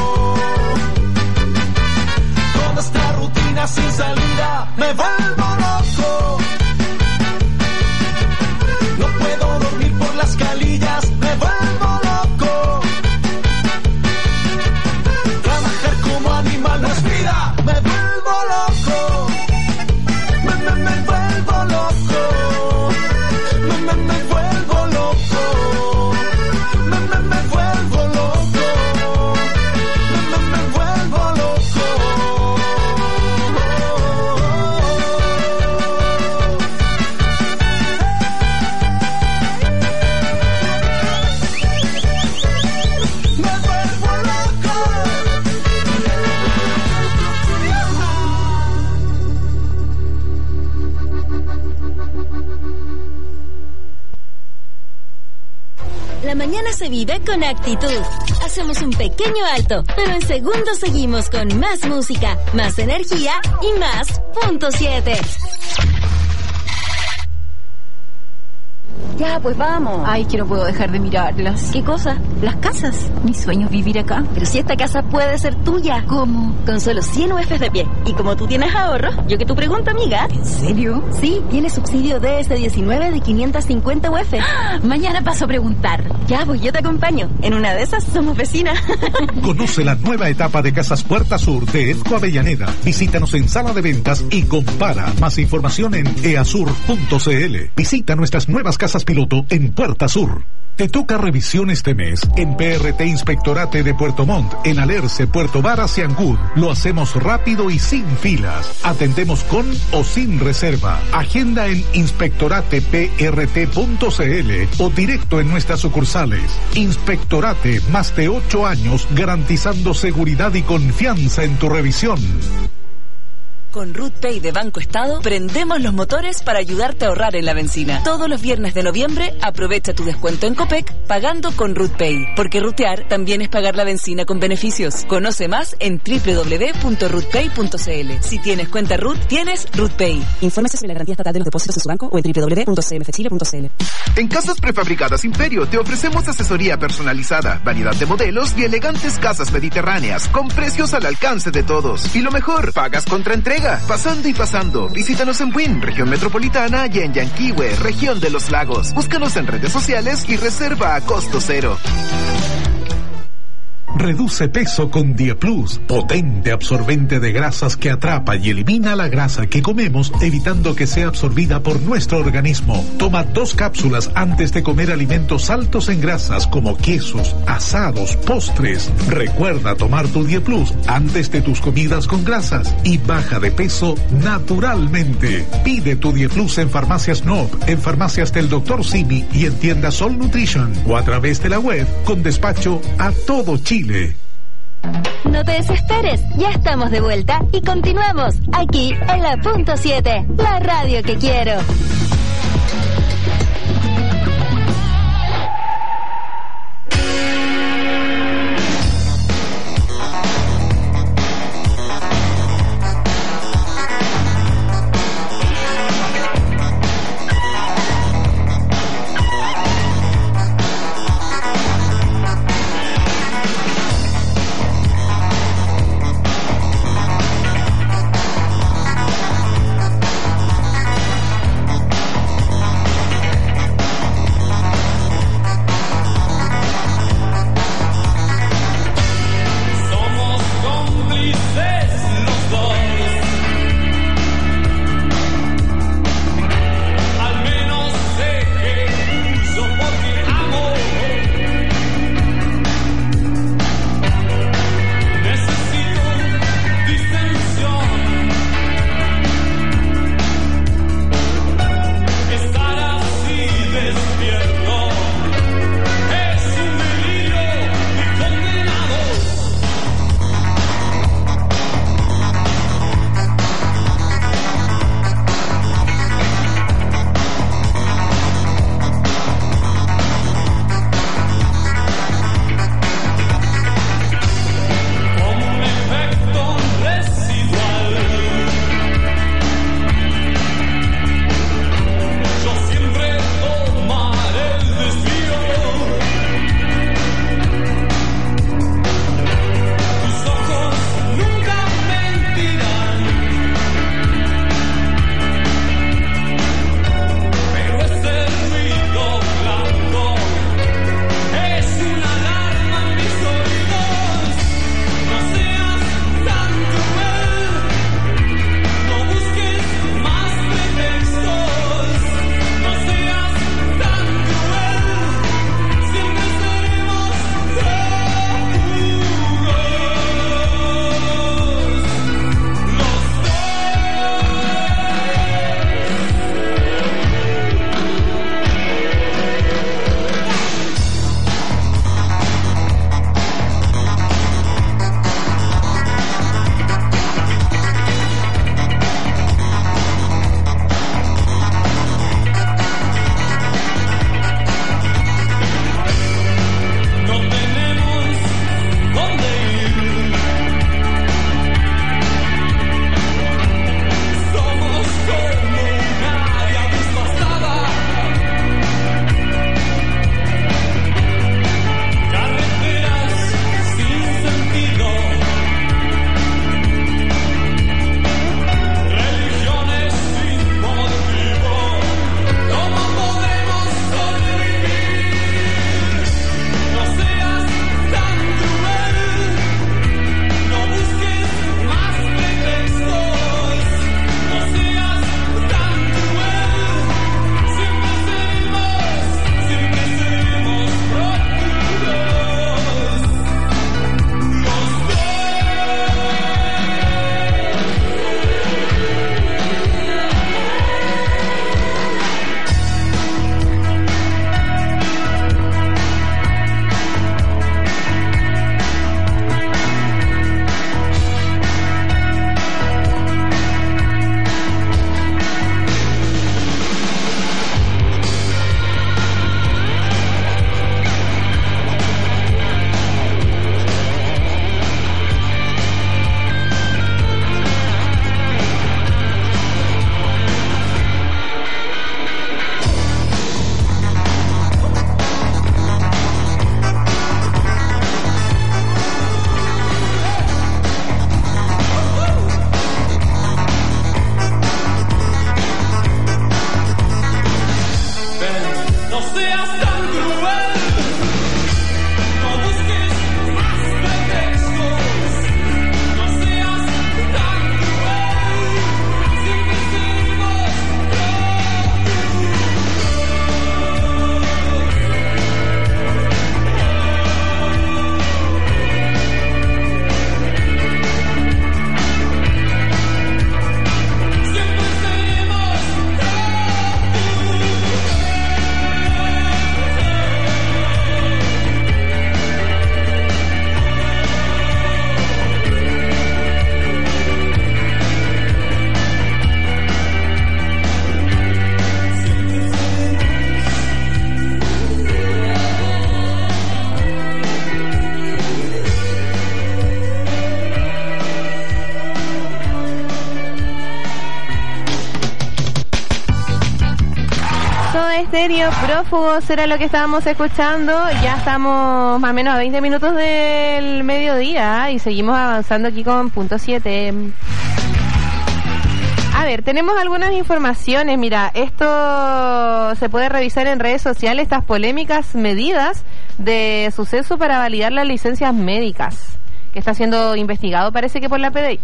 Toda esta rutina sin salida, me vuelvo loco. No puedo dormir por las calillas, me vuelvo loco. Trabajar como animal no es vida, me vuelvo loco. Me, me, me vuelvo loco. Me, me, me vuelvo loco. Me, me, me vuelvo loco. Me, me, me vuelvo loco. Me vuelvo loco. La mañana se vive con actitud. Hacemos un pequeño alto, pero en segundos seguimos con más música, más energía y más punto siete. Ya, pues vamos. Ay, que no puedo dejar de mirarlas. ¿Qué cosa? Las casas. Mi sueño es vivir acá. Pero si esta casa puede ser tuya. ¿Cómo? Con solo cien U Fs de pie. Y como tú tienes ahorro, yo que tu pregunta, amiga. ¿En serio? Sí, tiene subsidio D S diecinueve de quinientos cincuenta U F. ¡Ah! Mañana paso a preguntar. Ya, pues yo te acompaño. En una de esas somos vecinas. Conoce la nueva etapa de Casas Puerta Sur de Edco Avellaneda. Visítanos en sala de ventas y compara. Más información en easur punto cl. Visita nuestras nuevas casas piloto en Puerta Sur. Te toca revisión este mes en P R T Inspectorate de Puerto Montt, en Alerce, Puerto Varas y Ancud. Lo hacemos rápido y sin filas. Atendemos con o sin reserva. Agenda en inspectorate p r t punto c l o directo en nuestras sucursales. Inspectorate, más de ocho años garantizando seguridad y confianza en tu revisión. Con RootPay de Banco Estado, prendemos los motores para ayudarte a ahorrar en la benzina. Todos los viernes de noviembre, aprovecha tu descuento en Copec pagando con RootPay. Porque rutear también es pagar la benzina con beneficios. Conoce más en doble u doble u doble u punto rootpay punto c l. Si tienes cuenta Root, tienes RootPay. Infórmese sobre la garantía estatal de los depósitos en su banco o en doble u doble u doble u punto c m f chile punto c l. En Casas Prefabricadas Imperio te ofrecemos asesoría personalizada, variedad de modelos y elegantes casas mediterráneas con precios al alcance de todos. Y lo mejor, pagas contra entrega. Pasando y pasando. Visítanos en Buin, región metropolitana, y en Yanquihue, región de los lagos. Búscanos en redes sociales y reserva a costo cero. Reduce peso con Dieplus, potente absorbente de grasas que atrapa y elimina la grasa que comemos, evitando que sea absorbida por nuestro organismo. Toma dos cápsulas antes de comer alimentos altos en grasas como quesos, asados, postres. Recuerda tomar tu Dieplus antes de tus comidas con grasas y baja de peso naturalmente. Pide tu Dieplus en Farmacias Nob, en Farmacias del doctor Simi y en tiendas Sol Nutrition o a través de la web con despacho a todo Chile. No te desesperes, ya estamos de vuelta y continuamos aquí en la punto siete, la radio que quiero. Soda Stereo, Prófugos era lo que estábamos escuchando. Ya estamos más o menos a veinte minutos del mediodía y seguimos avanzando aquí con punto siete. A ver, tenemos algunas informaciones. Mira, esto se puede revisar en redes sociales, estas polémicas medidas de suceso para validar las licencias médicas, que está siendo investigado, parece que por la P D I.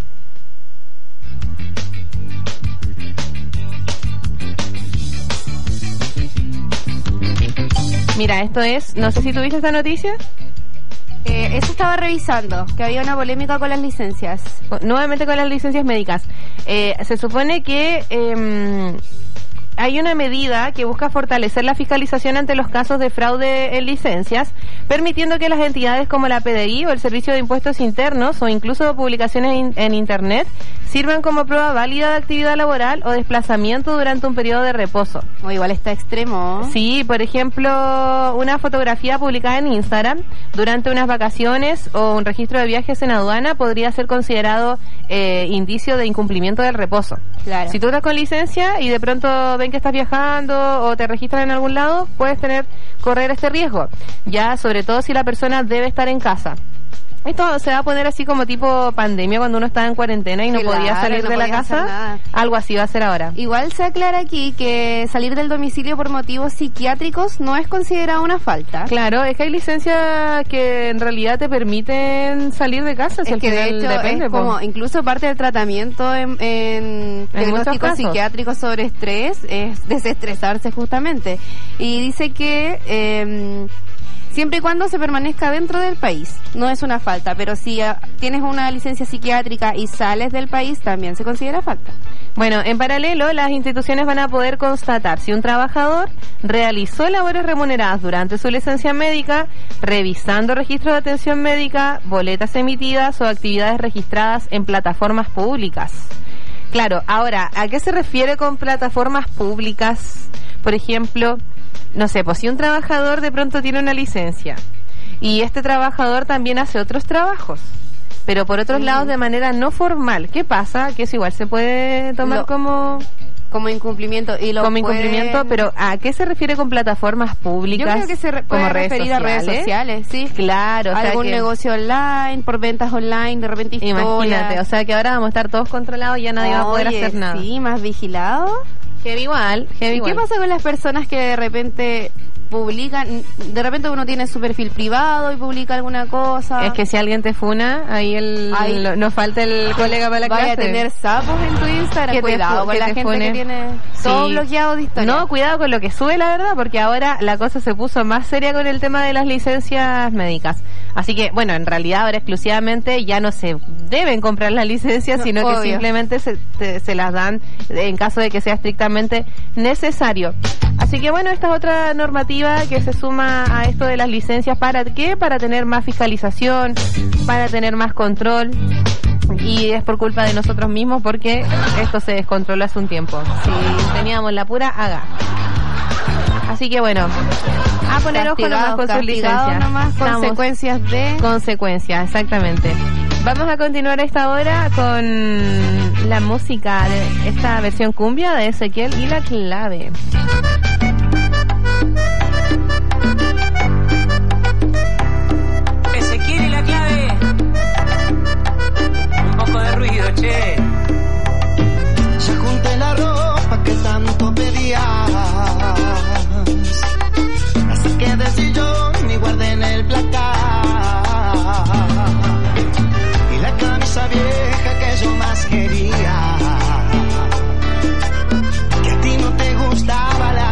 Mira, esto es, no sé si tuviste esta noticia. Eh, eso estaba revisando, que había una polémica con las licencias. Nuevamente con las licencias médicas. Eh, se supone que eh, hay una medida que busca fortalecer la fiscalización ante los casos de fraude en licencias, permitiendo que las entidades como la P D I o el Servicio de Impuestos Internos o incluso publicaciones in, en Internet sirvan como prueba válida de actividad laboral o desplazamiento durante un periodo de reposo. O igual está extremo. Sí, por ejemplo, una fotografía publicada en Instagram durante unas vacaciones o un registro de viajes en aduana podría ser considerado eh, indicio de incumplimiento del reposo. Claro. Si tú estás con licencia y de pronto ven que estás viajando o te registran en algún lado, puedes tener correr este riesgo, ya sobre todo si la persona debe estar en casa. Esto se va a poner así como tipo pandemia cuando uno estaba en cuarentena y no Claro, podía salir no de la podía hacer casa. nada. Algo así va a ser ahora. Igual se aclara aquí que salir del domicilio por motivos psiquiátricos no es considerado una falta. Claro, es que hay licencias que en realidad te permiten salir de casa. Si Es al que de final hecho depende, es po. como incluso parte del tratamiento en, en diagnóstico casos. psiquiátrico sobre estrés es desestresarse justamente. Y dice que eh, siempre y cuando se permanezca dentro del país, no es una falta, pero si uh, tienes una licencia psiquiátrica y sales del país, también se considera falta. Bueno, en paralelo, las instituciones van a poder constatar si un trabajador realizó labores remuneradas durante su licencia médica, revisando registros de atención médica, boletas emitidas o actividades registradas en plataformas públicas. Claro, ahora, ¿a qué se refiere con plataformas públicas? Por ejemplo, no sé, pues si un trabajador de pronto tiene una licencia y este trabajador también hace otros trabajos, pero por otros Mm. lados de manera no formal, ¿qué pasa? Que eso igual se puede tomar Lo- como como incumplimiento y lo como pueden- incumplimiento, pero ¿a qué se refiere con plataformas públicas? Yo creo que se re- puede como redes referir a redes sociales, sí. Claro, o sea algún que- negocio online, por ventas online, de repente historias. Imagínate, o sea que ahora vamos a estar todos controlados y ya nadie va a poder Oye, hacer nada. Sí, más vigilado. Heavy igual, heavy ¿Y igual. qué pasa con las personas que de repente publican, de repente uno tiene su perfil privado y publica alguna cosa? Es que si alguien te funa, ahí el Ahí- lo- nos falta el colega para la Vaya clase. a tener sapos en tu Instagram. Que te Cuidado fu- con que la te gente fune. que tiene todo Sí. bloqueado de historia. No, cuidado con lo que sube, la verdad, porque ahora la cosa se puso más seria con el tema de las licencias médicas. Así que, bueno, en realidad ahora exclusivamente ya no se deben comprar las licencias, No, sino que obvio. simplemente se, te- se las dan en caso de que sea estrictamente necesario. Así que, bueno, esta es otra normativa que se suma a esto de las licencias. ¿Para qué? Para tener más fiscalización, para tener más control. Y es por culpa de nosotros mismos porque esto se descontroló hace un tiempo. Si teníamos la pura haga. Así que bueno, a poner ojo nomás con sus Castigado licencias. nomás, Estamos- consecuencias de... Consecuencias, exactamente. Vamos a continuar a esta hora con la música de esta versión cumbia de Ezequiel y La Clave. Ezequiel y La Clave. Un poco de ruido, che. Ya junté la ropa que tanto pedías. La saqué del sillón y guardé en el placar. Y la camisa vieja que yo más quería. Que a ti no te gustaba la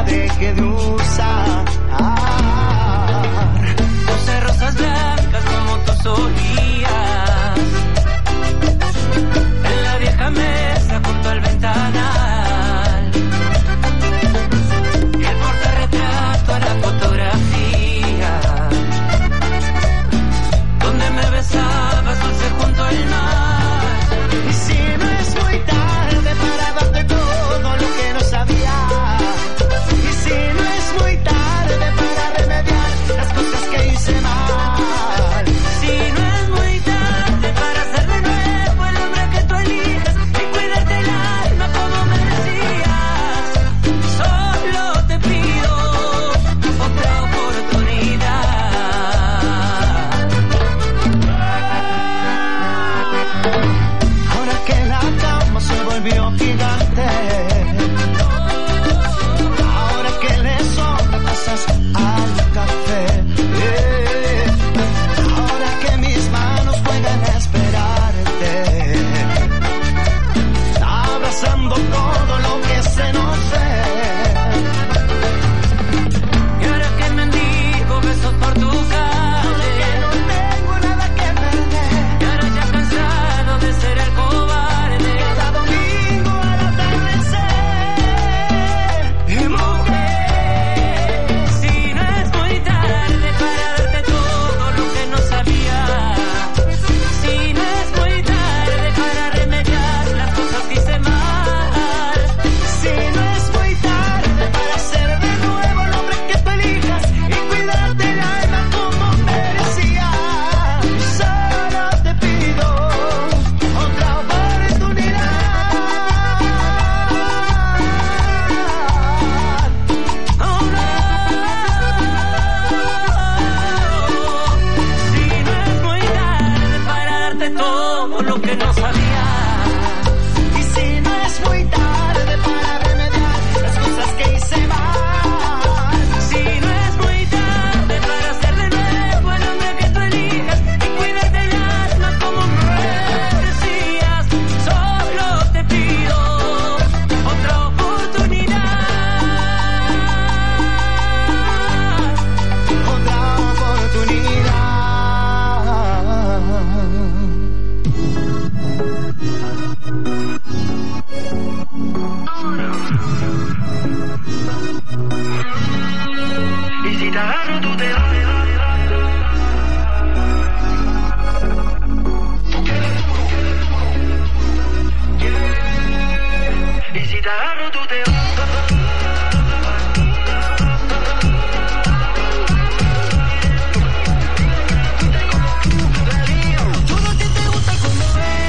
gigante. Ahora que le sobra pasas al café. Eh, ahora que mis manos pueden esperarte, abrazando todo lo que se nos ve. Y ahora que mendigo besos por tu calle, que no tengo nada que perder. y ahora ya cansado de ser el cobarde, Cada domingo al atardecer. y mujer, si no es muy tarde para darte todo lo que no sabía, si no es muy tarde para remediar las cosas que hice mal, Si no es muy tarde para ser de nuevo el hombre que tú elijas y cuidarte el alma como merecía, solo te pido otra oportunidad. oh no, si no es muy tarde para darte todo lo que no sabía. Y si no es muy tarde para remediar las cosas que hice mal, Si no es muy tarde para ser de nuevo el hombre que tú elijas y cuidarte el alma como merecías, solo te pido otra oportunidad. otra oportunidad. Y si te agarro tú te vas. Y si te agarro tú te vas. Todo a ti te gusta como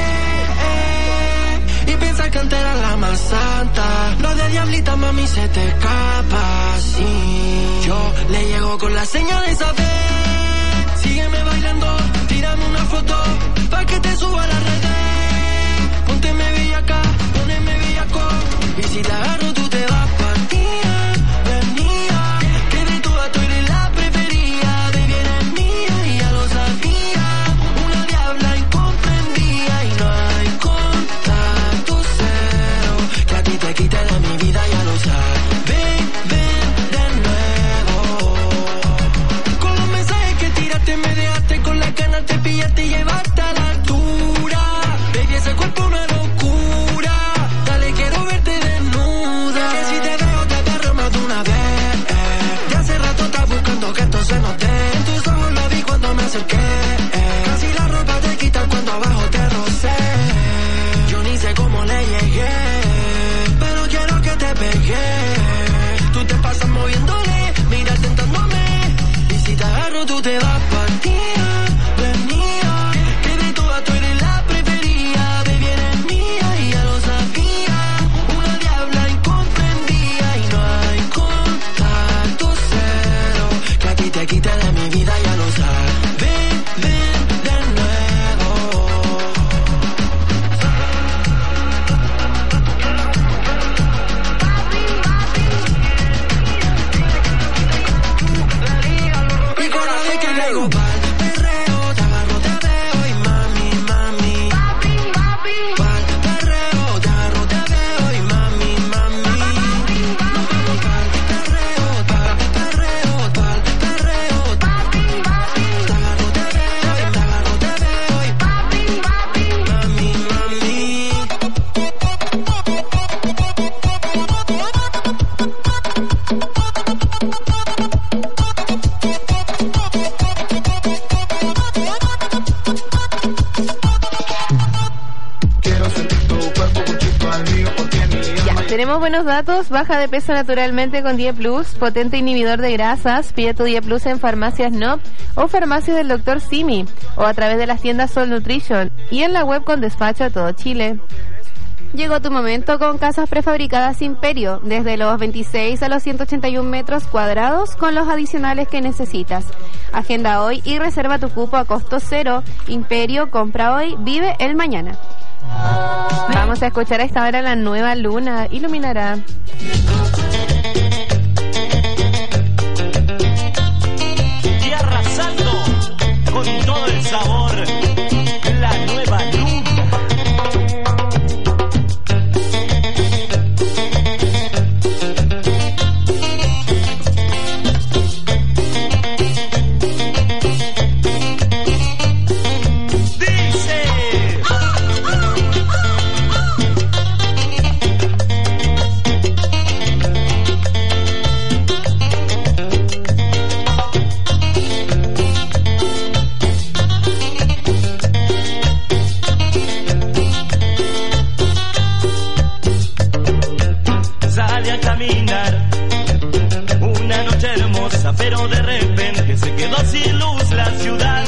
es, y piensas que antes era la más santa. Lo de diablita, mami, se te escapa, sí. Yo le llego con la señal de Isabel. Sígueme bailando, tírame una foto pa' que te suba a la red. Pónteme bellaca, poneme bellaco. Y si te agarro tú te vas pa' ti, venía. Que de todas tú eres la preferida. Baby, eres mía y ya lo sabía. Una diabla incomprendida y no hay contacto cero que a ti te quite de mi vida, ya lo sabes. Ven, ven de nuevo. Con los mensajes que tiraste me dejaste con la ganas de pillarte y llevarte a la altura. Baby, ese cuerpo es una locura. Dale, quiero verte desnuda. Que si te veo te agarro más de una vez. Eh. Ya hace rato estás buscando que esto se nos dé. En tus ojos lo vi cuando me acerqué. Eh. Casi la ropa te quitas cuando abajo te rocé. Yo ni sé cómo le llegué, pero quiero que te pegué. Tú te pasas moviéndole, mira tentándome. Y si te agarro tú te vas pa' ti, venía. Que de todas tú eres la preferida. Baby, eres mía y ya lo sabía. Una diabla incomprendida y no hay contacto cero que a ti te quite de mi vida, ya lo sabes. Ven, ven de nuevo. Y cada vez que llego pa'l perreo, te agarro, te veo y mami, mami. Pa'l perreo, te agarro, te veo y mami, mami. Nos vamos pa'l perreo, pa'l perreo, pa'l perreo. Te agarro, te veo y te agarro, te veo y mami, mami. Ya, tenemos buenos datos. Baja de peso naturalmente con Día Plus, potente inhibidor de grasas. Pide tu Día Plus en farmacias N O P o farmacias del doctor Simi, o a través de las tiendas Sol Nutrition y en la web con despacho a todo Chile. Llegó tu momento con casas prefabricadas Imperio, desde los veintiséis a los ciento ochenta y un metros cuadrados con los adicionales que necesitas. Agenda hoy y reserva tu cupo a costo cero. Imperio, compra hoy, vive el mañana. Vamos a escuchar a esta hora la nueva luna. Iluminará. Y arrasando con todo el sabor, la nueva luna. Pero de repente se quedó sin luz la ciudad.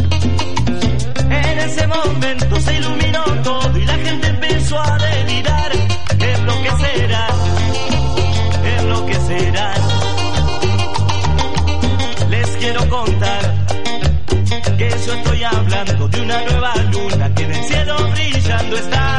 En ese momento se iluminó todo y la gente empezó a delirar. Enloquecerá, enloquecerá. Les quiero contar que yo estoy hablando de una nueva luna que en el cielo brillando está.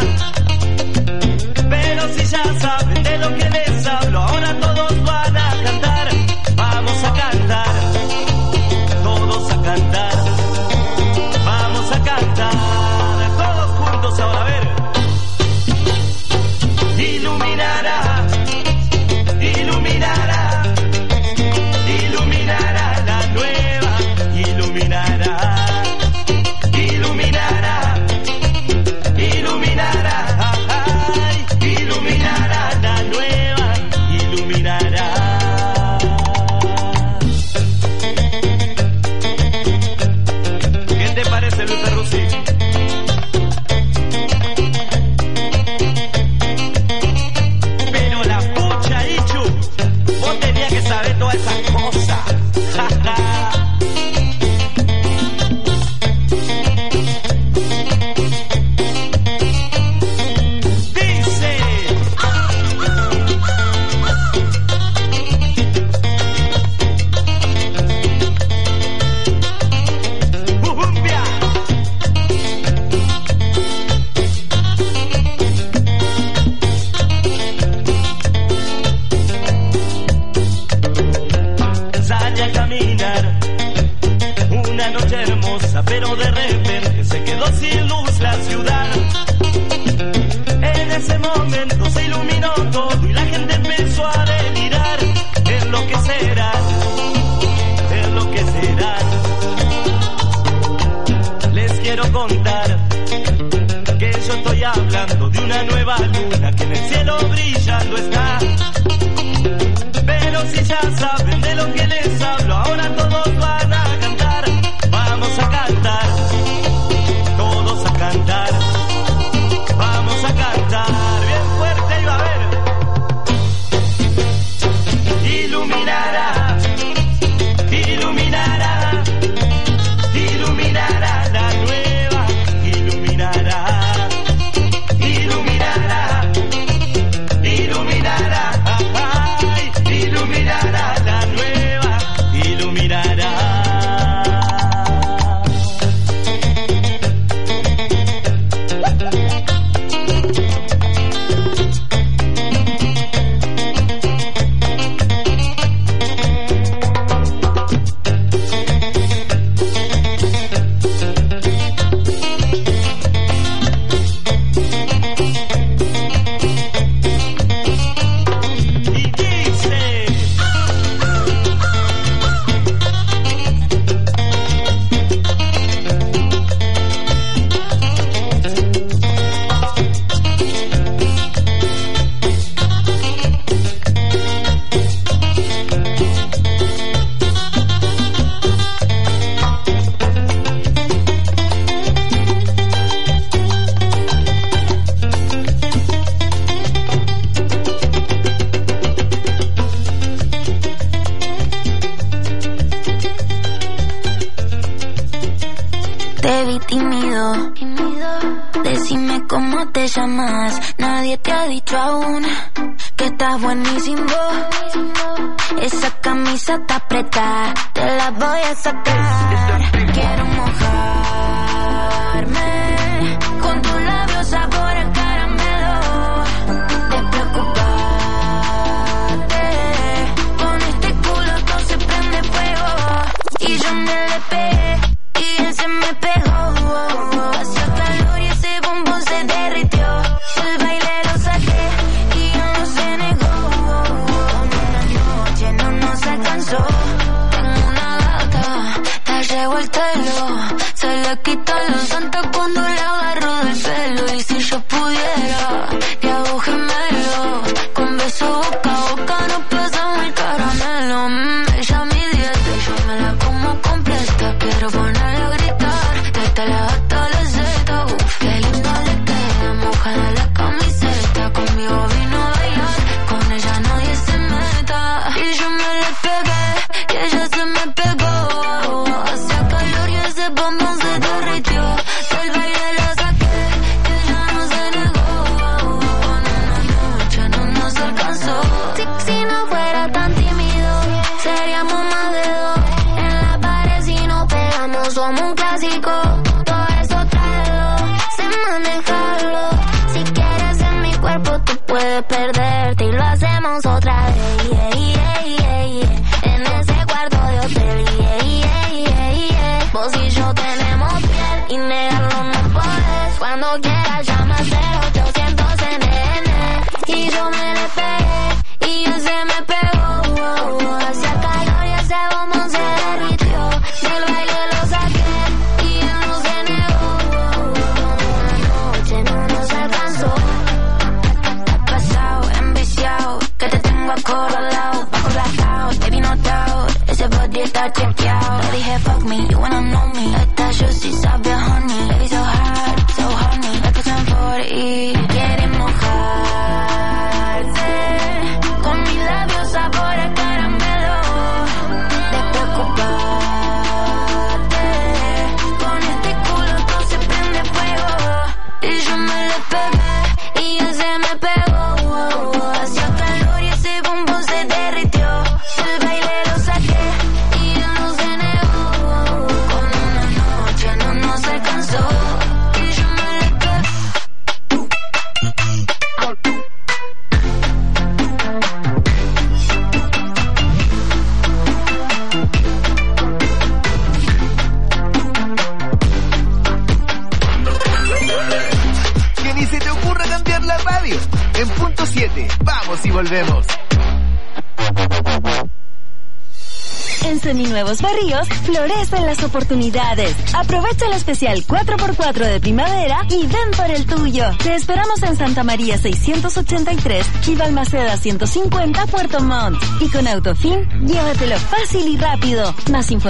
Pero si ya saben de lo que les hablo, ahora todos van a cantar. Vamos a cantar, todos a cantar, vamos a cantar, todos juntos ahora, a ver. Iluminará, iluminará, iluminará la nueva, iluminará, iluminará, iluminará, ay, iluminará la nueva, iluminará. Luis Perruzzi. Pero la pucha, Ichu, vos tenías que saber todas esas cosas. Dice. Pero de repente se quedó sin luz la ciudad. En ese momento se iluminó todo y la gente empezó a delirar. Enloquecerá, enloquecerá. Les quiero contar que yo estoy hablando de una nueva luna que en el cielo brillando está. Pero si ya saben de lo que les hablo, ahora todos van a cantar. Vamos a cantar, todos a cantar, vamos a cantar, bien fuerte y va a ver. Iluminará, iluminará, iluminará la nueva, iluminará, iluminará, iluminará, ay, iluminará la nueva, iluminará. Te vi tímido, decime cómo te llamas. Nadie te ha dicho aún que estás buenísimo. Esa camisa está apretada, te la voy a sacar. Quiero mojarme con tus labios a puedes perderte y lo hacemos otra vez. Yeah, yeah, yeah, yeah. En ese cuarto de hotel. Yeah, yeah, yeah, yeah. Vos y yo tenemos piel y negarlo no podés. Cuando quieras llama cero ochocientos N N. Y yo me le pegué y él se me pegó. Oh, oh. Hacía calor y ese bombón se derritió. Del baile lo saqué y él no se negó. Oh, oh. Una noche no nos alcanzó. Pasado, enviciado, que te tengo acorralado. Bajo blackout, baby no doubt. Ese body está chequeado. Le dije fuck me, you wanna know me. Esta juicy sabe honey. Baby so hard, so honey. Me puse en forty y quiere mojar. Con mis labios sabor a caramelo. Despreocupate. Con este culo todo se prende fuego. Y yo me le pegué y él se me pegó. Hacía calor y ese bombón se derritió. Del baile lo saqué y él no se negó. Con una noche no nos alcanzó. Y yo me le pegué. Que ni se te ocurra cambiar la radio. En punto siete, vamos y volvemos. En Seminuevos Berríos florecen las oportunidades. Aprovecha el especial cuatro por cuatro de primavera y ven por el tuyo. Te esperamos en Santa María seiscientos ochenta y tres y Balmaceda ciento cincuenta Puerto Montt. Y con Autofin, llévatelo fácil y rápido. Más información